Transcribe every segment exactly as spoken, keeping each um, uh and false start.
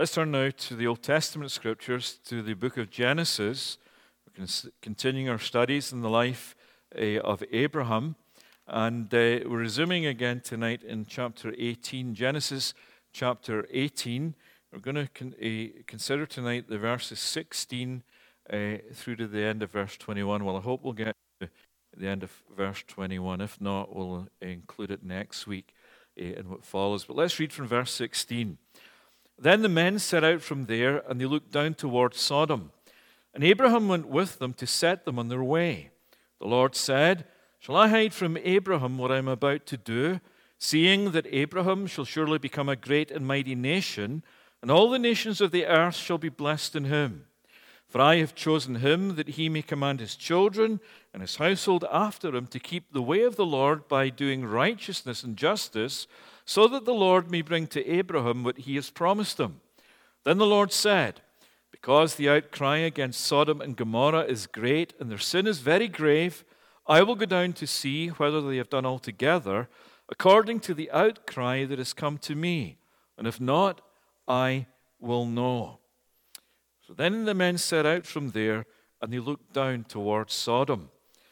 Let's turn now to the Old Testament scriptures, to the book of Genesis. We're continuing our studies in the life uh, of Abraham. And uh, we're resuming again tonight in chapter eighteen, Genesis chapter eighteen. We're going to con- uh, consider tonight the verses sixteen uh, through to the end of verse twenty-one. Well, I hope we'll get to the end of verse twenty-one. If not, we'll include it next week uh, in what follows. But let's read from verse sixteen. Then the men set out from there, and they looked down towards Sodom. And Abraham went with them to set them on their way. The Lord said, "Shall I hide from Abraham what I am about to do, seeing that Abraham shall surely become a great and mighty nation, and all the nations of the earth shall be blessed in him? For I have chosen him that he may command his children and his household after him to keep the way of the Lord by doing righteousness and justice, so that the Lord may bring to Abraham what he has promised him." Then the Lord said, "Because the outcry against Sodom and Gomorrah is great, and their sin is very grave, I will go down to see whether they have done altogether according to the outcry that has come to me, and if not, I will know." So then the men set out from there, and they looked down towards Sodom.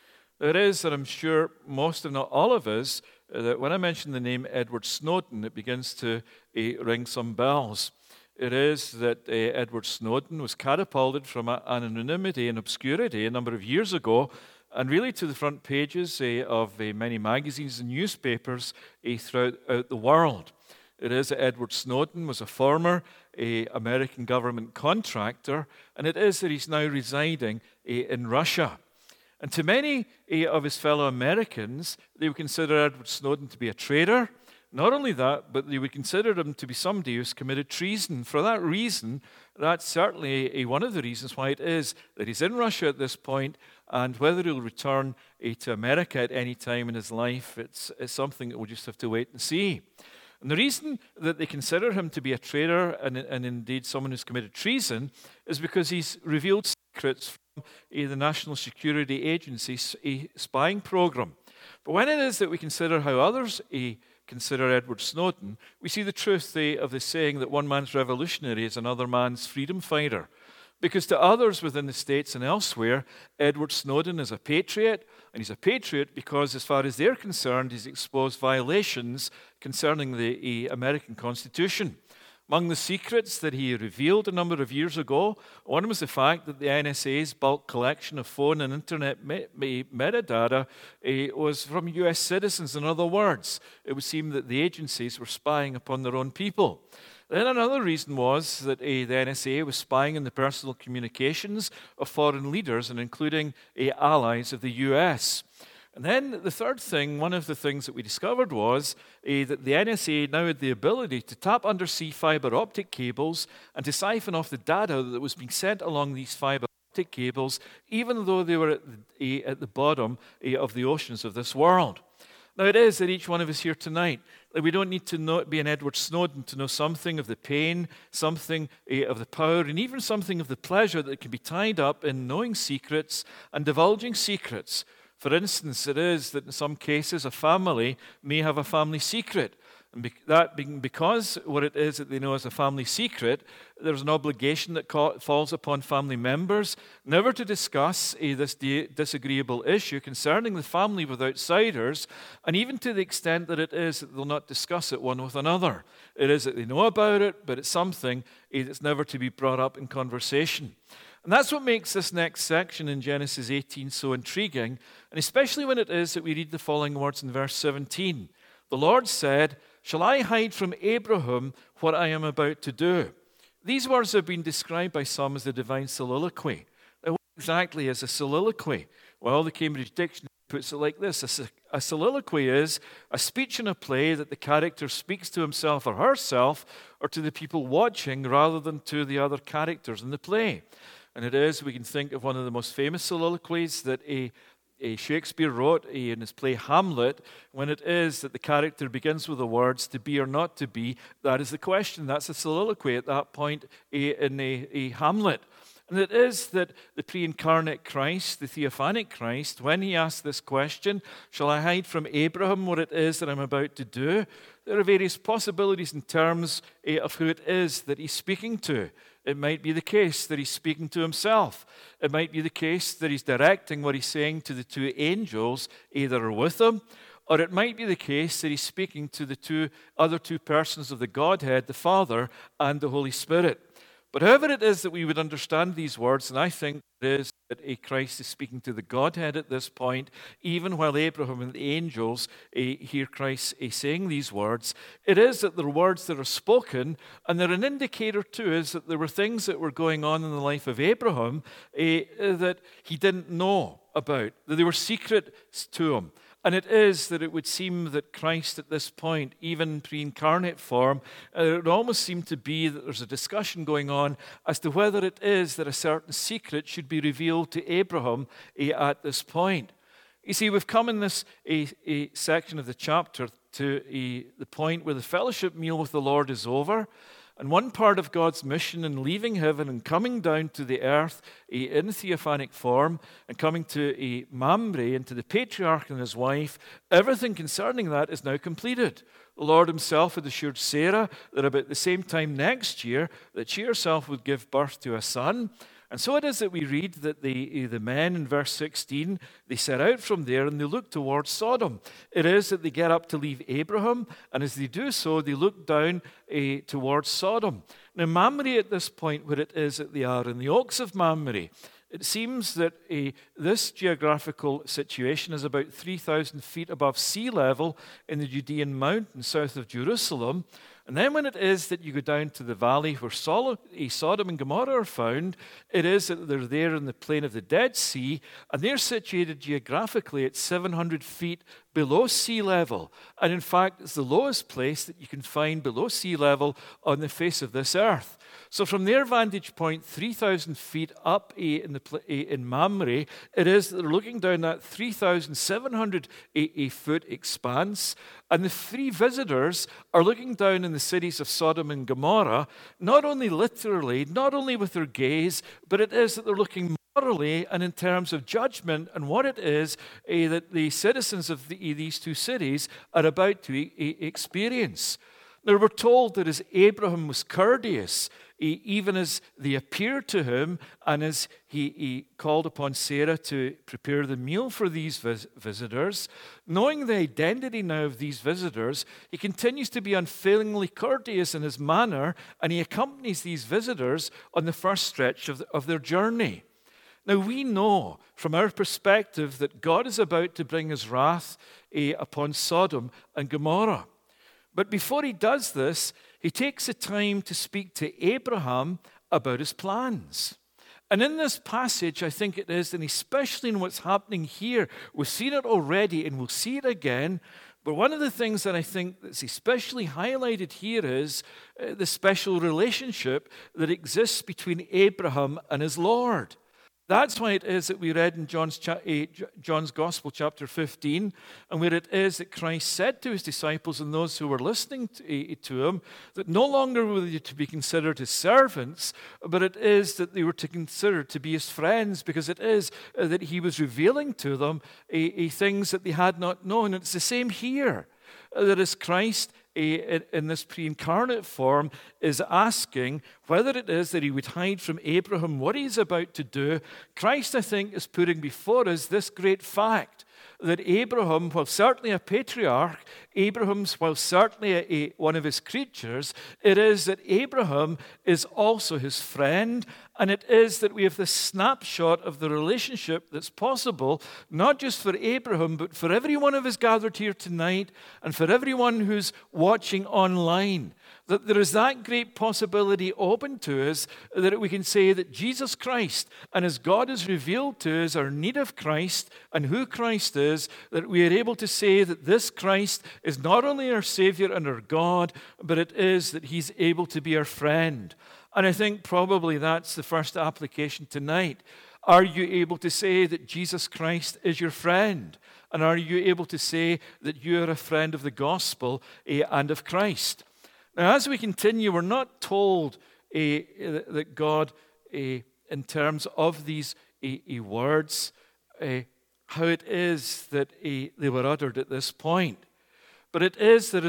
It is that I'm sure most, if not all of us, uh, that when I mention the name Edward Snowden, it begins to uh, ring some bells. It is that uh, Edward Snowden was catapulted from a- anonymity and obscurity a number of years ago, and really to the front pages uh, of uh, many magazines and newspapers uh, throughout uh, the world. It is that Edward Snowden was a former uh, American government contractor, and it is that he's now residing uh, in Russia. And to many uh, of his fellow Americans, they would consider Edward Snowden to be a traitor. Not only that, but they would consider him to be somebody who's committed treason. For that reason, that's certainly uh, one of the reasons why it is that he's in Russia at this point, and whether he'll return uh, to America at any time in his life, it's, it's something that we'll just have to wait and see. And the reason that they consider him to be a traitor and, and indeed someone who's committed treason is because he's revealed secrets from uh, the National Security Agency's uh, spying program. But when it is that we consider how others uh, consider Edward Snowden, we see the truth uh, of the saying that one man's revolutionary is another man's freedom fighter. Because to others within the States and elsewhere, Edward Snowden is a patriot, and he's a patriot because, as far as they're concerned, he's exposed violations concerning the uh, American Constitution. Among the secrets that he revealed a number of years ago, one was the fact that the N S A's bulk collection of phone and internet me- me- metadata uh, was from U S citizens. In other words, it would seem that the agencies were spying upon their own people. Then another reason was that uh, the N S A was spying on the personal communications of foreign leaders, and including uh, allies of the U S. And then the third thing, one of the things that we discovered was uh, that the N S A now had the ability to tap undersea fiber optic cables and to siphon off the data that was being sent along these fiber optic cables, even though they were at the, uh, at the bottom uh, of the oceans of this world. Now, it is that each one of us here tonight, that we don't need to know, be an Edward Snowden to know something of the pain, something uh, of the power, and even something of the pleasure that can be tied up in knowing secrets and divulging secrets. For instance, it is that in some cases a family may have a family secret. And be- that being because what it is that they know as a family secret, there's an obligation that ca- falls upon family members never to discuss uh, this di- disagreeable issue concerning the family with outsiders, and even to the extent that it is that they'll not discuss it one with another. It is that they know about it, but it's something uh, that's never to be brought up in conversation. And that's what makes this next section in Genesis eighteen so intriguing, and especially when it is that we read the following words in verse seventeen. The Lord said, "Shall I hide from Abraham what I am about to do?" These words have been described by some as the divine soliloquy. Now, what exactly is a soliloquy? Well, the Cambridge Dictionary puts it like this. A, a soliloquy is a speech in a play that the character speaks to himself or herself or to the people watching rather than to the other characters in the play. And it is, we can think of one of the most famous soliloquies that a, a Shakespeare wrote in his play Hamlet, when it is that the character begins with the words, "to be or not to be," that is the question. That's a soliloquy at that point in a, a Hamlet. And it is that the pre-incarnate Christ, the theophanic Christ, when he asked this question, "Shall I hide from Abraham what it is that I'm about to do?" there are various possibilities in terms uh, of who it is that he's speaking to. It might be the case that he's speaking to himself. It might be the case that he's directing what he's saying to the two angels, either are with him, or it might be the case that he's speaking to the two other two persons of the Godhead, the Father and the Holy Spirit. But however it is that we would understand these words, and I think it is that a Christ is speaking to the Godhead at this point, even while Abraham and the angels uh, hear Christ uh, saying these words, it is that they're words that are spoken, and they're an indicator too is that there were things that were going on in the life of Abraham uh, that he didn't know about, that they were secret to him. And it is that it would seem that Christ at this point, even pre-incarnate form, uh, it would almost seem to be that there's a discussion going on as to whether it is that a certain secret should be revealed to Abraham uh, at this point. You see, we've come in this a, a section of the chapter to a, the point where the fellowship meal with the Lord is over. And one part of God's mission in leaving heaven and coming down to the earth in theophanic form and coming to a Mamre and to the patriarch and his wife, everything concerning that is now completed. The Lord himself had assured Sarah that about the same time next year that she herself would give birth to a son. And so it is that we read that the, the men in verse sixteen, they set out from there and they look towards Sodom. It is that they get up to leave Abraham, and as they do so, they look down uh, towards Sodom. Now, Mamre at this point, where it is that they are in the Oaks of Mamre, it seems that uh, this geographical situation is about three thousand feet above sea level in the Judean mountains south of Jerusalem. And then when it is that you go down to the valley where Sodom and Gomorrah are found, it is that they're there in the plain of the Dead Sea, and they're situated geographically at seven hundred feet below sea level. And in fact, it's the lowest place that you can find below sea level on the face of this earth. So from their vantage point, three thousand feet up in, the, in Mamre, it is that they're looking down that three thousand seven hundred foot expanse, and the three visitors are looking down in the cities of Sodom and Gomorrah, not only literally, not only with their gaze, but it is that they're looking morally and in terms of judgment and what it is uh, that the citizens of the, these two cities are about to e- experience. Now, we're told that as Abraham was courteous, he, even as they appeared to him and as he, he called upon Sarah to prepare the meal for these vis- visitors, knowing the identity now of these visitors, he continues to be unfailingly courteous in his manner, and he accompanies these visitors on the first stretch of, the, of their journey. Now, we know from our perspective that God is about to bring his wrath eh, upon Sodom and Gomorrah. But before he does this, he takes the time to speak to Abraham about his plans. And in this passage, I think it is, and especially in what's happening here, we've seen it already and we'll see it again. But one of the things that I think that's especially highlighted here is uh, the special relationship that exists between Abraham and his Lord. That's why it is that we read in John's, cha- uh, John's Gospel, chapter fifteen, and where it is that Christ said to his disciples and those who were listening to, uh, to him that no longer were they to be considered his servants, but it is that they were to consider to be his friends, because it is uh, that he was revealing to them uh, uh, things that they had not known. And it's the same here, uh, that as Christ in this pre-incarnate form is asking whether it is that he would hide from Abraham what he's about to do. Christ, I think, is putting before us this great fact that Abraham, while certainly a patriarch, Abraham's, while certainly a, a, one of his creatures, it is that Abraham is also his friend, and it is that we have this snapshot of the relationship that's possible, not just for Abraham, but for every one of us gathered here tonight, and for everyone who's watching online. That there is that great possibility open to us that we can say that Jesus Christ, and as God has revealed to us our need of Christ and who Christ is, that we are able to say that this Christ is not only our Savior and our God, but it is that he's able to be our friend. And I think probably that's the first application tonight. Are you able to say that Jesus Christ is your friend? And are you able to say that you are a friend of the gospel and of Christ? Now, as we continue, we're not told uh, that God, uh, in terms of these uh, words, uh, how it is that uh, they were uttered at this point. But it is that as they're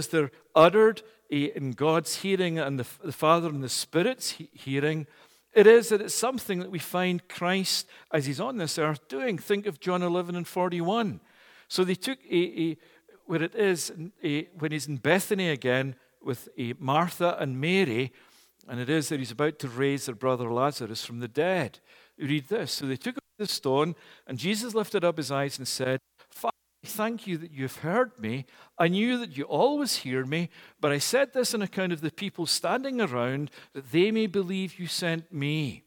uttered in God's hearing and the, the Father and the Spirit's he- hearing, it is that it's something that we find Christ, as he's on this earth, doing. Think of John eleven and forty-one. So they took a, a where it is a, when he's in Bethany again with a Martha and Mary, and it is that he's about to raise their brother Lazarus from the dead. You read this. So they took away the stone, and Jesus lifted up his eyes and said, Father, thank you that you have heard me. I knew that you always hear me, but I said this on account of the people standing around, that they may believe you sent me.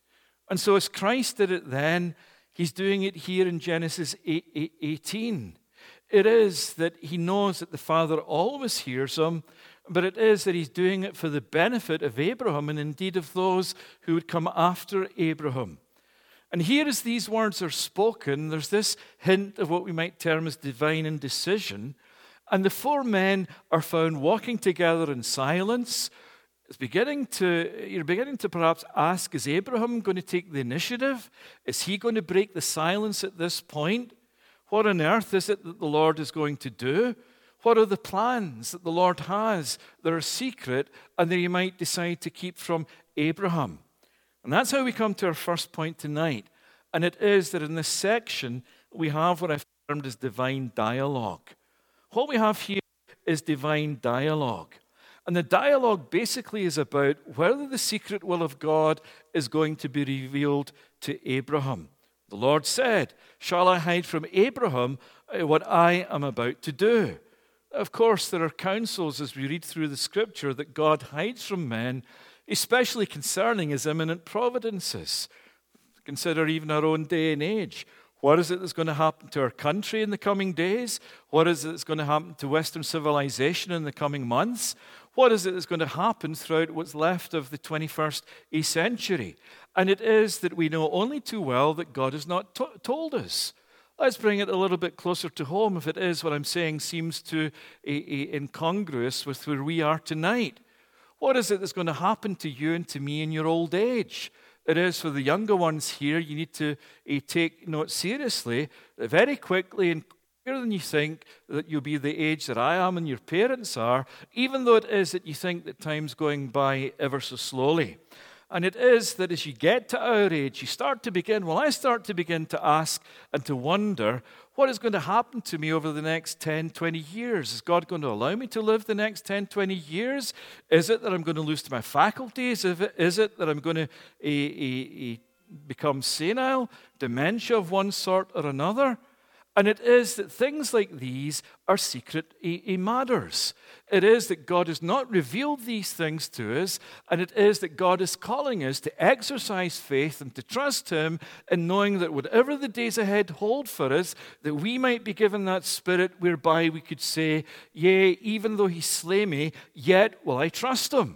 And so as Christ did it then, he's doing it here in Genesis eighteen. It is that he knows that the Father always hears him, but it is that he's doing it for the benefit of Abraham and indeed of those who would come after Abraham. And here as these words are spoken, there's this hint of what we might term as divine indecision. And the four men are found walking together in silence. It's beginning to, you're beginning to perhaps ask, is Abraham going to take the initiative? Is he going to break the silence at this point? What on earth is it that the Lord is going to do? What are the plans that the Lord has that are secret and that he might decide to keep from Abraham? And that's how we come to our first point tonight. And it is that in this section, we have what I've termed as divine dialogue. What we have here is divine dialogue. And the dialogue basically is about whether the secret will of God is going to be revealed to Abraham. The Lord said, shall I hide from Abraham what I am about to do? Of course, there are counsels as we read through the scripture that God hides from men, especially concerning his imminent providences. Consider even our own day and age. What is it that's going to happen to our country in the coming days? What is it that's going to happen to Western civilization in the coming months? What is it that's going to happen throughout what's left of the twenty-first century? And it is that we know only too well that God has not to- told us. Let's bring it a little bit closer to home if it is what I'm saying seems to be incongruous with where we are tonight. What is it that's going to happen to you and to me in your old age? It is for the younger ones here, you need to uh, take note seriously, very quickly and quicker than you think that you'll be the age that I am and your parents are, even though it is that you think that time's going by ever so slowly. And it is that as you get to our age, you start to begin, well, I start to begin to ask and to wonder, what is going to happen to me over the next ten, twenty years? Is God going to allow me to live the next ten, twenty years? Is it that I'm going to lose my faculties? Is it that I'm going to uh, uh, uh, become senile, dementia of one sort or another? And it is that things like these are secret matters. It is that God has not revealed these things to us, and it is that God is calling us to exercise faith and to trust him in knowing that whatever the days ahead hold for us, that we might be given that spirit whereby we could say, yea, even though he slay me, yet will I trust him.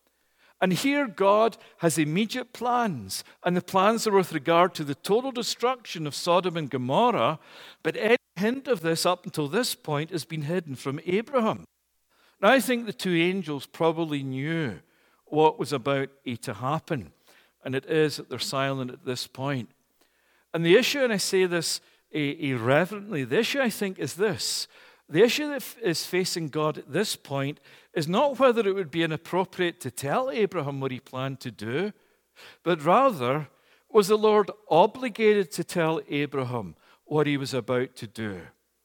And here God has immediate plans, and the plans are with regard to the total destruction of Sodom and Gomorrah, but any hint of this up until this point has been hidden from Abraham. Now, I think the two angels probably knew what was about to happen, and it is that they're silent at this point. And the issue, and I say this irreverently, the issue I think is this. The issue that is facing God at this point is not whether it would be inappropriate to tell Abraham what he planned to do, but rather, was the Lord obligated to tell Abraham what he was about to do?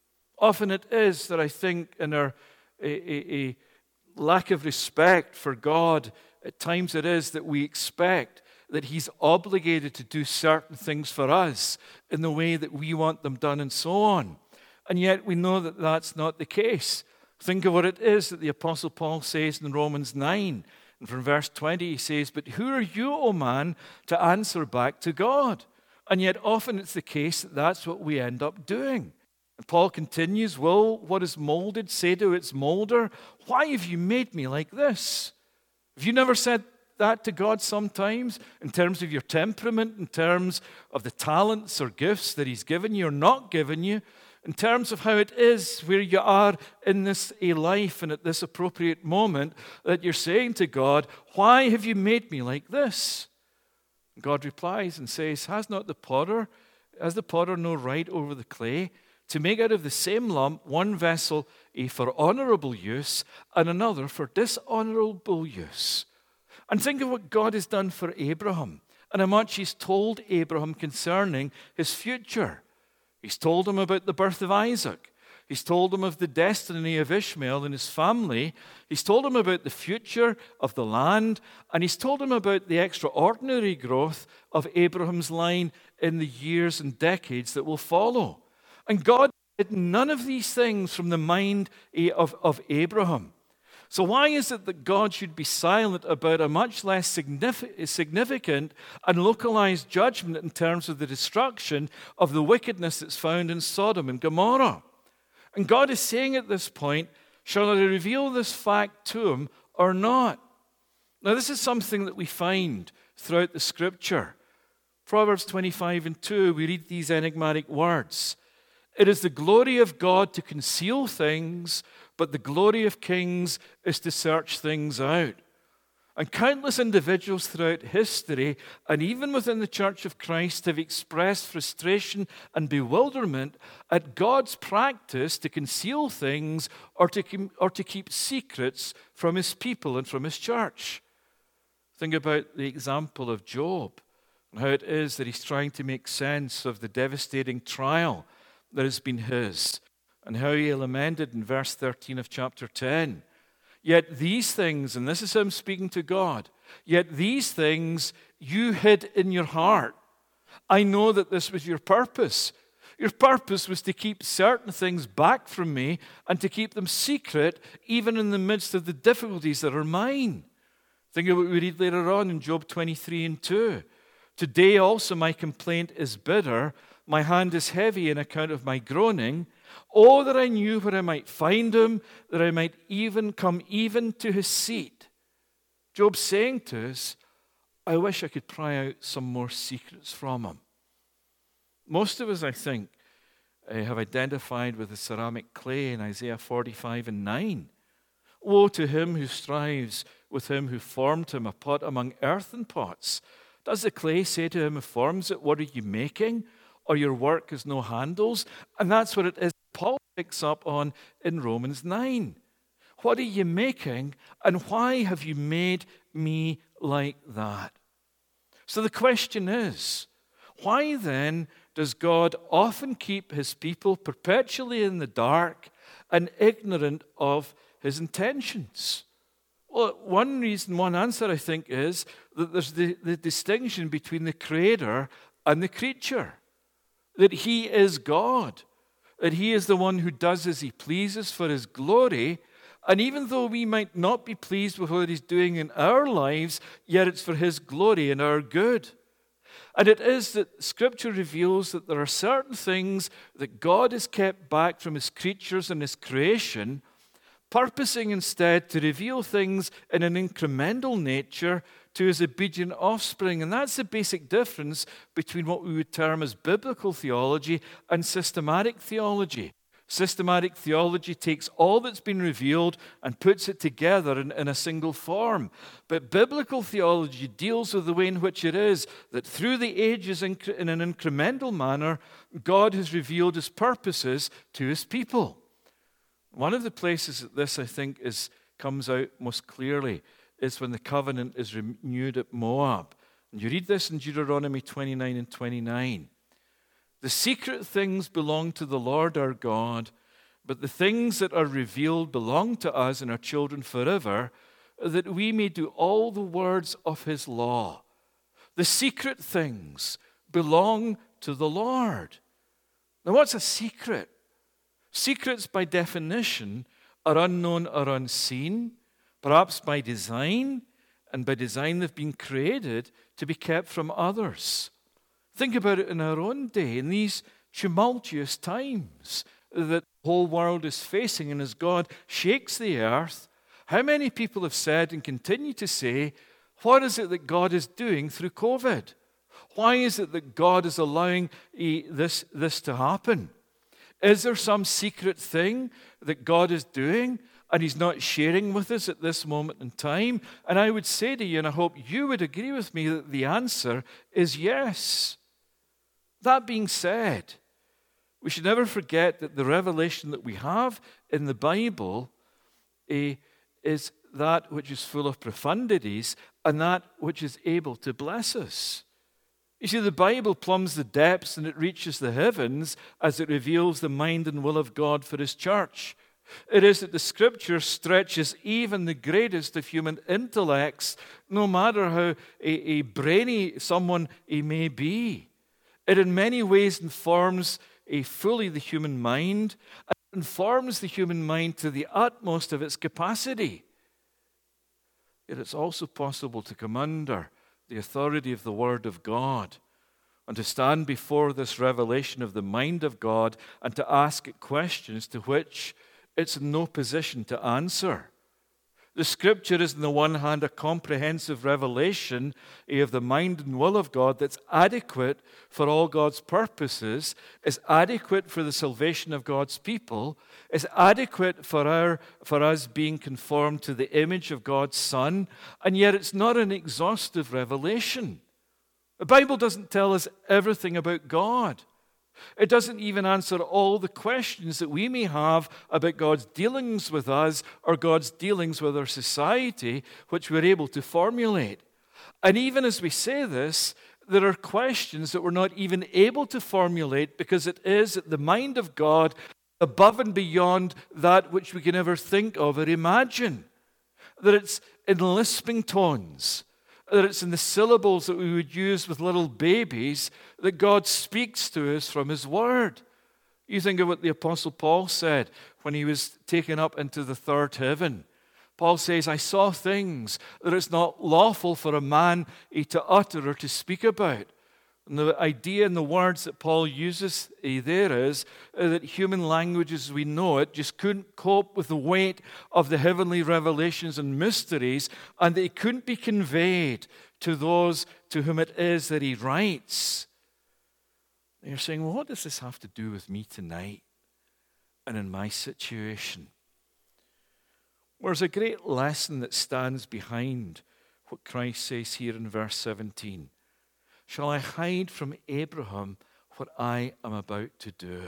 Often it is that I think in our a, a, a lack of respect for God, at times it is that we expect that he's obligated to do certain things for us in the way that we want them done and so on. And yet we know that that's not the case. Think of what it is that the Apostle Paul says in Romans nine. And from verse twenty he says, but who are you, O man, to answer back to God? And yet often it's the case that that's what we end up doing. And Paul continues, will what is molded say to its molder, why have you made me like this? Have you never said that to God sometimes in terms of your temperament, in terms of the talents or gifts that he's given you or not given you? In terms of how it is where you are in this a life and at this appropriate moment that you're saying to God, why have you made me like this? And God replies and says, has not the potter, has the potter no right over the clay to make out of the same lump one vessel eh, for honorable use and another for dishonorable use. And think of what God has done for Abraham and how much he's told Abraham concerning his future. He's told him about the birth of Isaac. He's told him of the destiny of Ishmael and his family. He's told him about the future of the land. And he's told him about the extraordinary growth of Abraham's line in the years and decades that will follow. And God did none of these things from the mind of, of Abraham. So why is it that God should be silent about a much less significant and localized judgment in terms of the destruction of the wickedness that's found in Sodom and Gomorrah? And God is saying at this point, shall I reveal this fact to him or not? Now this is something that we find throughout the Scripture. Proverbs twenty-five and two, we read these enigmatic words. It is the glory of God to conceal things, but the glory of kings is to search things out. And countless individuals throughout history, and even within the Church of Christ, have expressed frustration and bewilderment at God's practice to conceal things or to, or to keep secrets from his people and from his church. Think about the example of Job and how it is that he's trying to make sense of the devastating trial that has been his, and how he lamented in verse thirteen of chapter ten. Yet these things, and this is him speaking to God, yet these things you hid in your heart. I know that this was your purpose. Your purpose was to keep certain things back from me and to keep them secret, even in the midst of the difficulties that are mine. Think of what we read later on in Job twenty-three and two. Today also my complaint is bitter. My hand is heavy on account of my groaning. Oh, that I knew where I might find him, that I might even come even to his seat. Job's saying to us, I wish I could pry out some more secrets from him. Most of us, I think, have identified with the ceramic clay in Isaiah forty-five and nine. Woe to him who strives with him who formed him, a pot among earthen pots. Does the clay say to him who forms it, what are you making? Or your work has no handles? And that's what it is Paul picks up on in Romans nine. What are you making, and why have you made me like that? So the question is, why then does God often keep his people perpetually in the dark and ignorant of his intentions? Well, one reason, one answer, I think, is that there's the, the distinction between the Creator and the creature. That he is God, that he is the one who does as he pleases for his glory, and even though we might not be pleased with what he's doing in our lives, yet it's for his glory and our good. And it is that Scripture reveals that there are certain things that God has kept back from his creatures and his creation, purposing instead to reveal things in an incremental nature to his obedient offspring. And that's the basic difference between what we would term as biblical theology and systematic theology. Systematic theology takes all that's been revealed and puts it together in, in a single form. But biblical theology deals with the way in which it is that through the ages, in, in an incremental manner, God has revealed his purposes to his people. One of the places that this, I think, is comes out most clearly is when the covenant is renewed at Moab. And you read this in Deuteronomy twenty-nine and twenty-nine. The secret things belong to the Lord our God, but the things that are revealed belong to us and our children forever, that we may do all the words of his law. The secret things belong to the Lord. Now, what's a secret? Secrets, by definition, are unknown or unseen, perhaps by design, and by design they've been created to be kept from others. Think about it in our own day, in these tumultuous times that the whole world is facing, and as God shakes the earth, how many people have said and continue to say, what is it that God is doing through COVID? Why is it that God is allowing this, this to happen? Is there some secret thing that God is doing and he's not sharing with us at this moment in time? And I would say to you, and I hope you would agree with me, that the answer is yes. That being said, We should never forget that the revelation that we have in the Bible eh, is that which is full of profundities and that which is able to bless us. You see, the Bible plumbs the depths and it reaches the heavens as it reveals the mind and will of God for His church. It is that the Scripture stretches even the greatest of human intellects, no matter how a, a brainy someone he may be. It in many ways informs a fully the human mind, and informs the human mind to the utmost of its capacity. Yet it's also possible to come under the authority of the Word of God and to stand before this revelation of the mind of God and to ask it questions to which it's in no position to answer. The Scripture is, on the one hand, a comprehensive revelation of the mind and will of God that's adequate for all God's purposes, is adequate for the salvation of God's people, is adequate for our for us being conformed to the image of God's Son, and yet it's not an exhaustive revelation. The Bible doesn't tell us everything about God. It doesn't even answer all the questions that we may have about God's dealings with us or God's dealings with our society, which we're able to formulate. And even as we say this, there are questions that we're not even able to formulate because it is the mind of God above and beyond that which we can ever think of or imagine. That it's in lisping tones, that it's in the syllables that we would use with little babies that God speaks to us from His Word. You think of what the Apostle Paul said when he was taken up into the third heaven. Paul says, I saw things that it's not lawful for a man to utter or to speak about. And the idea and the words that Paul uses there is that human language as we know it just couldn't cope with the weight of the heavenly revelations and mysteries, and that it couldn't be conveyed to those to whom it is that he writes. And you're saying, well, what does this have to do with me tonight and in my situation? Well, there's a great lesson that stands behind what Christ says here in verse seventeen. Shall I hide from Abraham what I am about to do?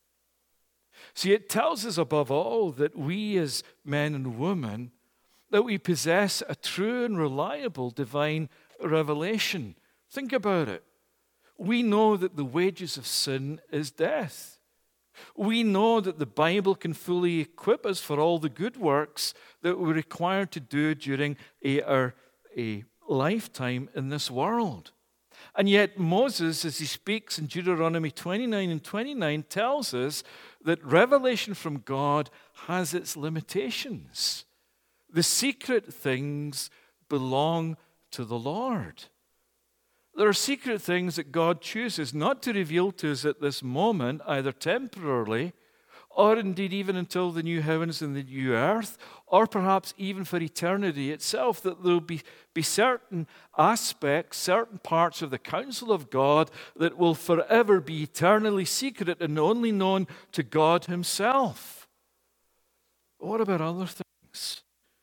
See, it tells us above all that we as men and women, that we possess a true and reliable divine revelation. Think about it. We know that the wages of sin is death. We know that the Bible can fully equip us for all the good works that we're required to do during a, our a lifetime in this world. And yet Moses, as he speaks in Deuteronomy twenty-nine and twenty-nine, tells us that revelation from God has its limitations. The secret things belong to the Lord. There are secret things that God chooses not to reveal to us at this moment, either temporarily, or indeed even until the new heavens and the new earth, or perhaps even for eternity itself, that there will be, be certain aspects, certain parts of the counsel of God that will forever be eternally secret and only known to God Himself. What about other things?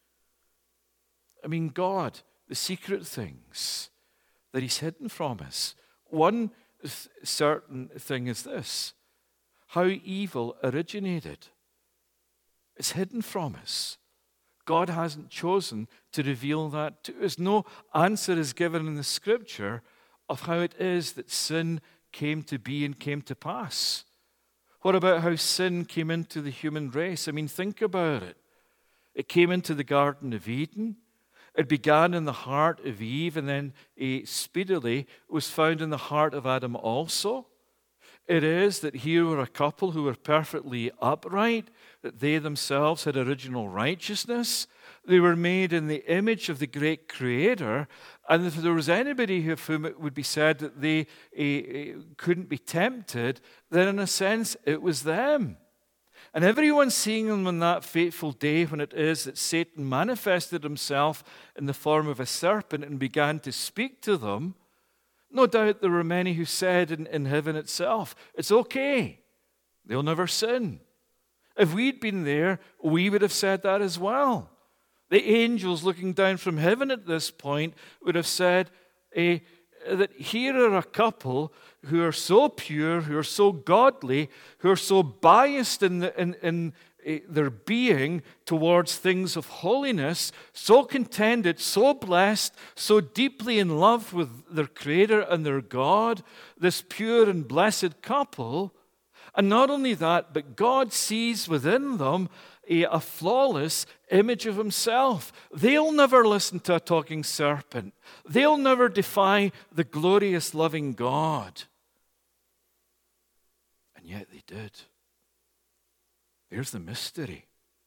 I mean, God, the secret things that He's hidden from us. One th- certain thing is this: how evil originated. It's hidden from us. God hasn't chosen to reveal that to us. No answer is given in the Scripture of how it is that sin came to be and came to pass. What about how sin came into the human race? I mean, think about it. It came into the Garden of Eden. It began in the heart of Eve, and then uh, speedily was found in the heart of Adam also. It is that here were a couple who were perfectly upright, that they themselves had original righteousness. They were made in the image of the great Creator, and if there was anybody of whom it would be said that they uh, couldn't be tempted, then in a sense it was them. And everyone seeing them on that fateful day when it is that Satan manifested himself in the form of a serpent and began to speak to them, no doubt there were many who said in, in heaven itself, it's okay, they'll never sin. If we'd been there, we would have said that as well. The angels looking down from heaven at this point would have said, eh, that here are a couple who are so pure, who are so godly, who are so biased in, the, in, in their being towards things of holiness, so contented, so blessed, so deeply in love with their Creator and their God, this pure and blessed couple. And not only that, but God sees within them a, a flawless image of Himself. They'll never listen to a talking serpent. They'll never defy the glorious, loving God. And yet they did. Here's the mystery.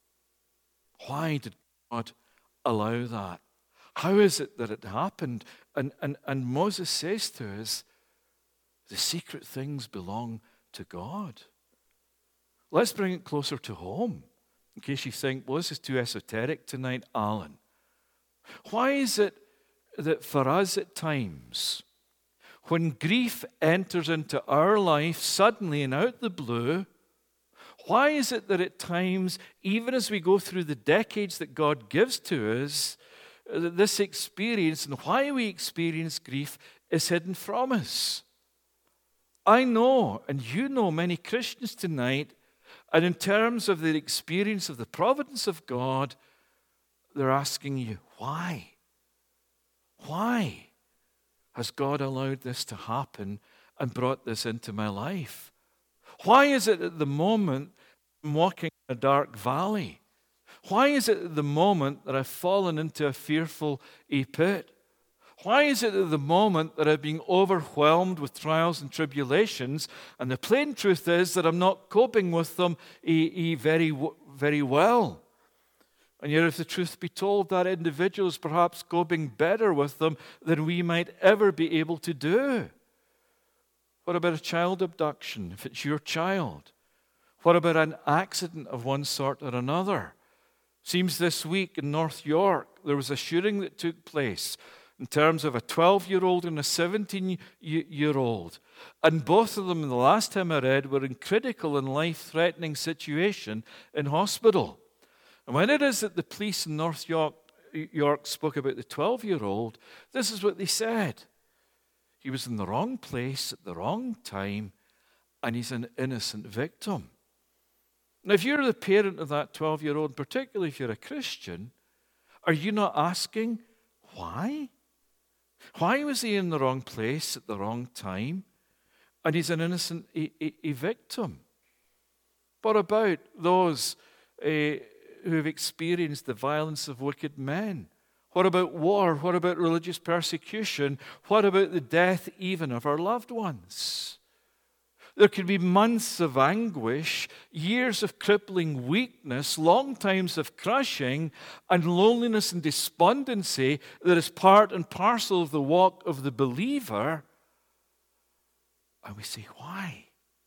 Why did God allow that? How is it that it happened? And, and, and Moses says to us, the secret things belong to God. Let's bring it closer to home. In case you think, well, this is too esoteric tonight, Alan. Why is it that for us at times, when grief enters into our life suddenly and out the blue, why is it that at times, even as we go through the decades that God gives to us, this experience and why we experience grief is hidden from us? I know, and you know, many Christians tonight, and in terms of their experience of the providence of God, they're asking you, why? Why has God allowed this to happen and brought this into my life? Why is it at the moment I'm walking in a dark valley? Why is it at the moment that I've fallen into a fearful pit? Why is it at the moment that I've been overwhelmed with trials and tribulations, and the plain truth is that I'm not coping with them e, e, very, very well? And yet, if the truth be told, that individual is perhaps coping better with them than we might ever be able to do. What about a child abduction, if it's your child? What about an accident of one sort or another? Seems this week in North York, there was a shooting that took place in terms of a twelve-year-old and a seventeen-year-old. And both of them, the last time I read, were in critical and life-threatening situation in hospital. And when it is that the police in North York, York spoke about the twelve-year-old, this is what they said. He was in the wrong place at the wrong time, and he's an innocent victim. Now, if you're the parent of that twelve-year-old, particularly if you're a Christian, are you not asking, why? Why was he in the wrong place at the wrong time? And he's an innocent a, a, a victim. What about those uh, who have experienced the violence of wicked men? What about war? What about religious persecution? What about the death even of our loved ones? There could be months of anguish, years of crippling weakness, long times of crushing, and loneliness and despondency that is part and parcel of the walk of the believer. And we say, why?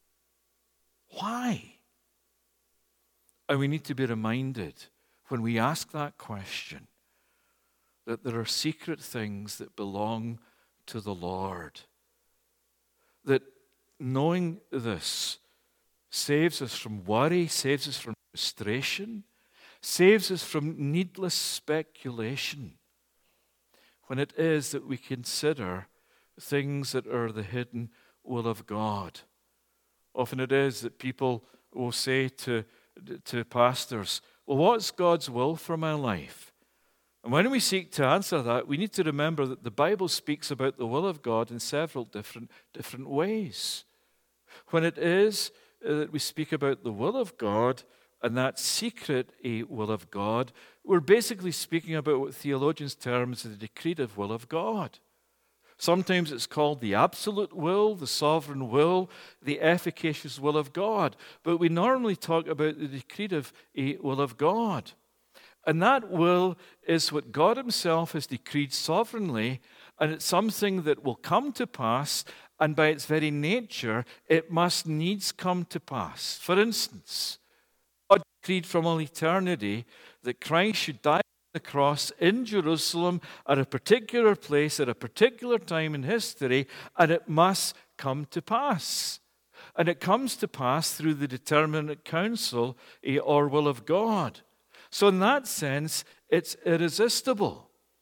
Why? And we need to be reminded when we ask that question that there are secret things that belong to the Lord. That knowing this saves us from worry, saves us from frustration, saves us from needless speculation when it is that we consider things that are the hidden will of God. Often it is that people will say to, to pastors, well, what's God's will for my life? And when we seek to answer that, we need to remember that the Bible speaks about the will of God in several different, different ways. When it is that we speak about the will of God and that secret a will of God, we're basically speaking about what theologians term as the decretive will of God. Sometimes it's called the absolute will, the sovereign will, the efficacious will of God. But we normally talk about the decretive will of God. And that will is what God Himself has decreed sovereignly, and it's something that will come to pass, and by its very nature, it must needs come to pass. For instance, God decreed from all eternity that Christ should die on the cross in Jerusalem at a particular place, at a particular time in history, and it must come to pass. And it comes to pass through the determinate counsel or will of God. So in that sense, it's irresistible.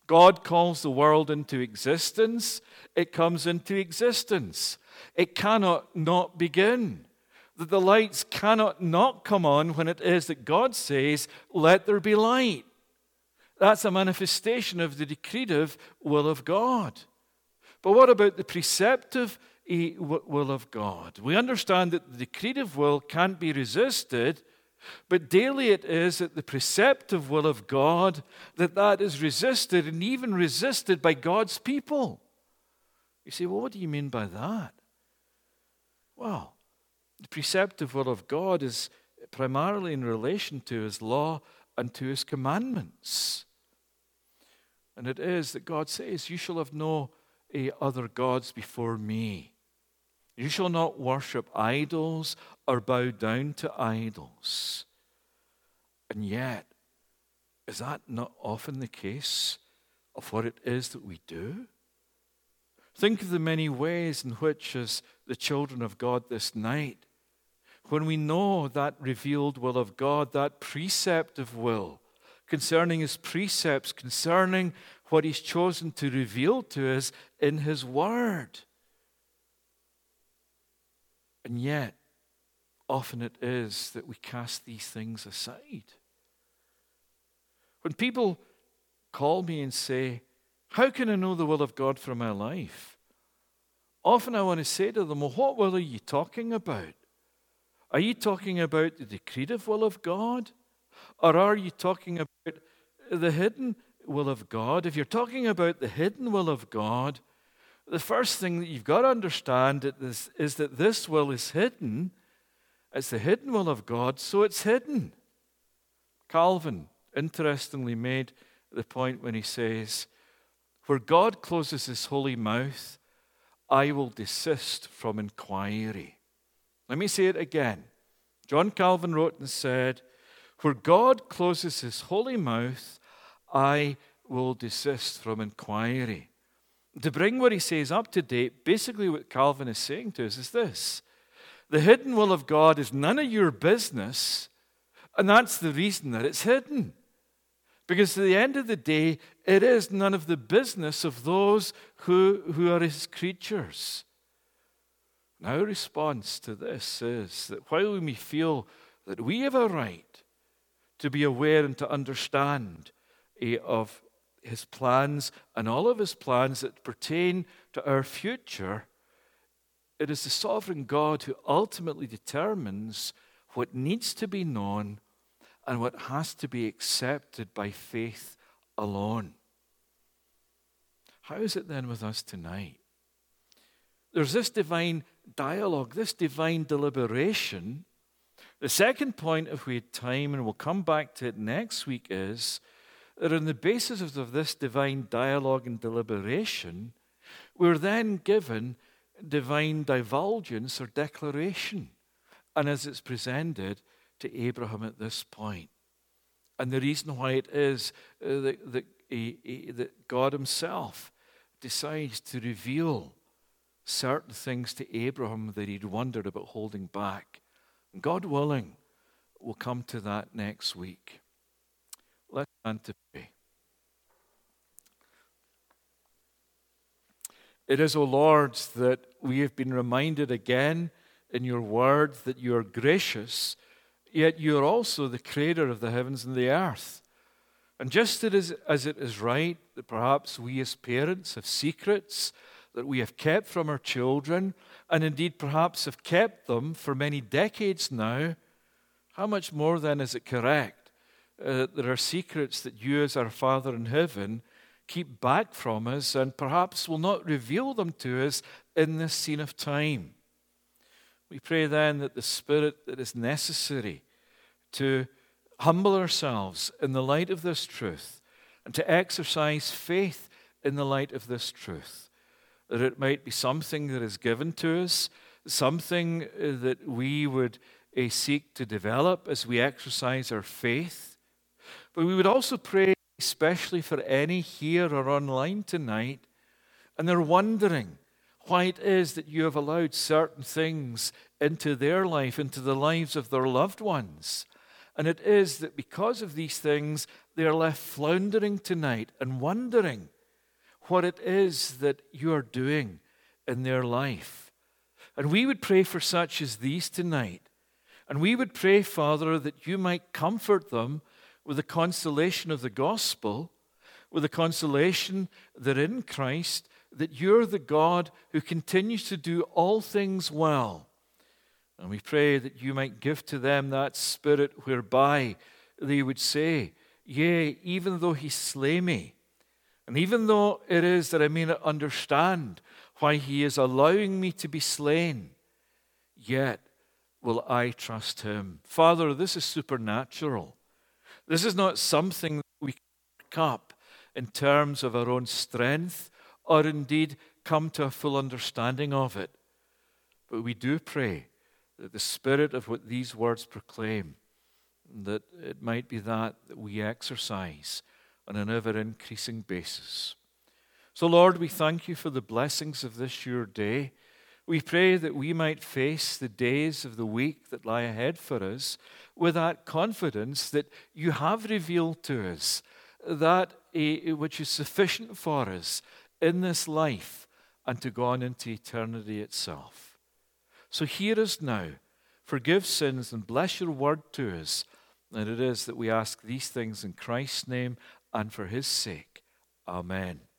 God calls the world into existence, it comes into existence. It cannot not begin. That the lights cannot not come on when it is that God says, let there be light. That's a manifestation of the decretive will of God. But what about the preceptive will of God? We understand that the decretive will can't be resisted, but daily it is that the preceptive will of God, that that is resisted and even resisted by God's people. You say, well, what do you mean by that? Well, the preceptive will of God is primarily in relation to his law and to his commandments. And it is that God says, you shall have no uh, other gods before me. You shall not worship idols or bow down to idols. And yet, is that not often the case of what it is that we do? Think of the many ways in which, as the children of God this night, when we know that revealed will of God, that preceptive will, concerning his precepts, concerning what he's chosen to reveal to us in his word. And yet, often it is that we cast these things aside. When people call me and say, how can I know the will of God for my life? Often I want to say to them, well, what will are you talking about? Are you talking about the decretive will of God? Or are you talking about the hidden will of God? If you're talking about the hidden will of God, the first thing that you've got to understand is, is that this will is hidden. It's the hidden will of God, so it's hidden. Calvin interestingly made the point when he says, where God closes his holy mouth, I will desist from inquiry. Let me say it again. John Calvin wrote and said, where God closes his holy mouth, I will desist from inquiry. To bring what he says up to date, basically what Calvin is saying to us is this. The hidden will of God is none of your business, and that's the reason that it's hidden. Because at the end of the day, it is none of the business of those who, who are his creatures. And our response to this is that while we may feel that we have a right to be aware and to understand eh, of his plans and all of his plans that pertain to our future, it is the sovereign God who ultimately determines what needs to be known and what has to be accepted by faith alone. How is it then with us tonight? There's this divine dialogue, this divine deliberation. The second point, if we had time, and we'll come back to it next week, is that on the basis of this divine dialogue and deliberation, we're then given divine divulgence or declaration, and as it's presented to Abraham at this point. And the reason why it is uh, that, that, uh, that God himself decides to reveal certain things to Abraham that he'd wondered about holding back. And God willing, we'll come to that next week. Let's stand to pray. It is, O Lord, that we have been reminded again in your word that you are gracious, yet you are also the creator of the heavens and the earth. And just as it is right that perhaps we as parents have secrets that we have kept from our children, and indeed perhaps have kept them for many decades now, how much more then is it correct uh, that there are secrets that you as our Father in heaven keep back from us and perhaps will not reveal them to us in this scene of time? We pray then that the spirit that is necessary to humble ourselves in the light of this truth and to exercise faith in the light of this truth, that it might be something that is given to us, something that we would uh, seek to develop as we exercise our faith. But we would also pray especially for any here or online tonight, and they're wondering why it is that you have allowed certain things into their life, into the lives of their loved ones. And it is that because of these things, they are left floundering tonight and wondering what it is that you are doing in their life. And we would pray for such as these tonight. And we would pray, Father, that you might comfort them with the consolation of the gospel, with the consolation that in Christ, that you're the God who continues to do all things well. And we pray that you might give to them that spirit whereby they would say, yea, even though he slay me, and even though it is that I may not understand why he is allowing me to be slain, yet will I trust him. Father, this is supernatural. This is not something that we can pick up in terms of our own strength or indeed come to a full understanding of it. But we do pray that the spirit of what these words proclaim, that it might be that that we exercise on an ever-increasing basis. So, Lord, we thank you for the blessings of this your day. We pray that we might face the days of the week that lie ahead for us with that confidence that you have revealed to us that uh, which is sufficient for us in this life and to go on into eternity itself. So hear us now, forgive sins, and bless your word to us. And it is that we ask these things in Christ's name and for his sake. Amen.